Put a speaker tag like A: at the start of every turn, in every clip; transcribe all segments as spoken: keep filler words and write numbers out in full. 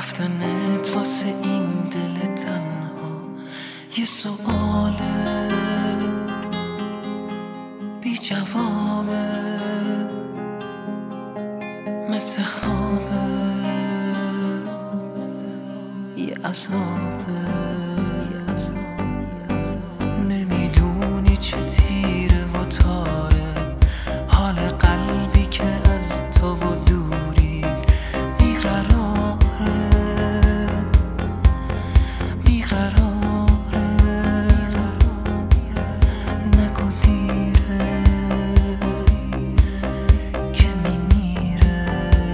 A: رفتنت واسه این دل تنها یه سؤاله بی جوابه، مثل خوابه یه عذابه. نمیدونی چه تیره و تاره حال قلبی که از تو و دوری بیقراره بیقراره. نگو دیره که میمیره.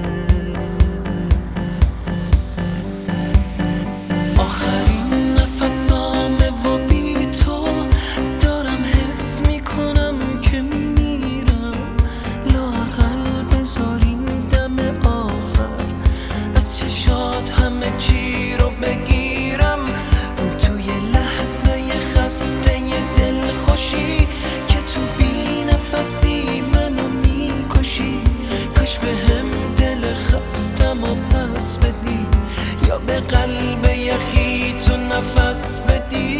A: آخرین نفسامه و بی تو دارم حس میکنم که میمیرم. لااقل بذار این دم آخر از چشات همه چی رو بگیرم. توی لحظه خسته دل خوشی که تو بی نفسی منو میکشی. کاش به هم دل خستم و پس بدی یا به قلب یخی تو نفس بدی.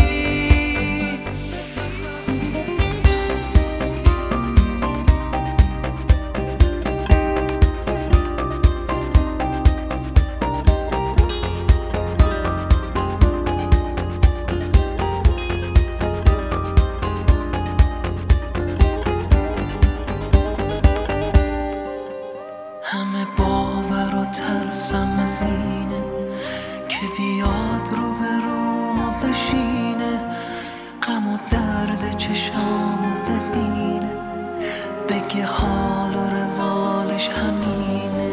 A: همه باور و ترسم از اینه که بیاد رو به روم و بشینه. غم و درد چشامو ببینه، بگه حال و روالش همینه.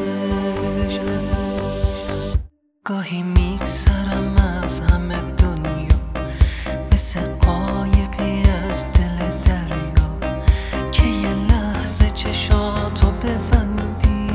A: گاهی میگذرم از همه دنیا مثل قایقی از دل دریا که یه لحظه چشاتو ببندی.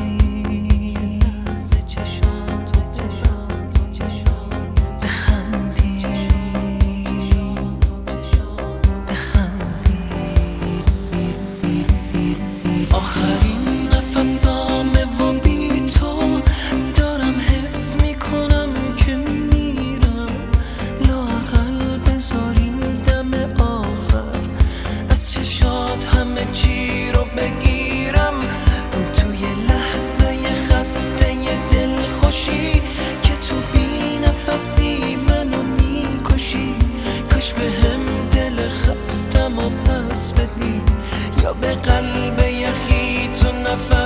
A: آخرین نفسامه و بی تو دارم حس میکنم که میمیرم. لااقل بذار این دم آخر از چشات همه چی رو بگیرم. توی لحظه خسته دل خوشی که تو بی نفسی منو میکشی. کاش به هم دل خستم و پس بدی یا به قلب یخی تو نفس